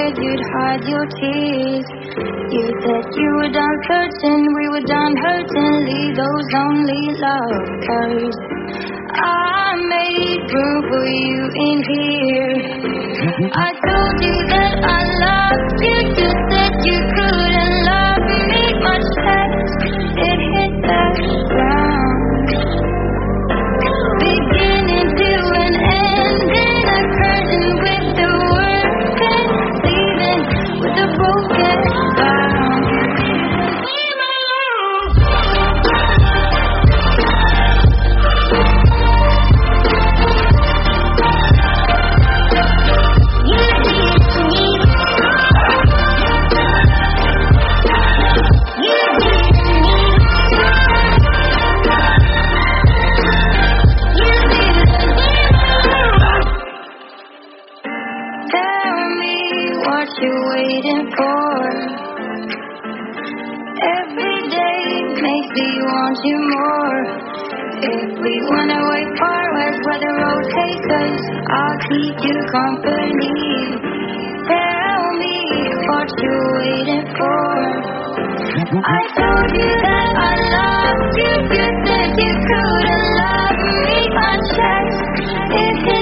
said you'd hide your tears. You said you were done searching, we were done hurting. Leave those lonely lovers. I made room for you in here. I told you that I loved you. You said you couldn't love me much less. It hit the ground, beginning to an ending, a curtain with the word and leaving with a broken sound. You're waiting for. Every day makes me want you more. If we went away far west where the road takes us, I'll keep you company. Tell me what you're waiting for. I told you that I loved you. You said you couldn't love me much less.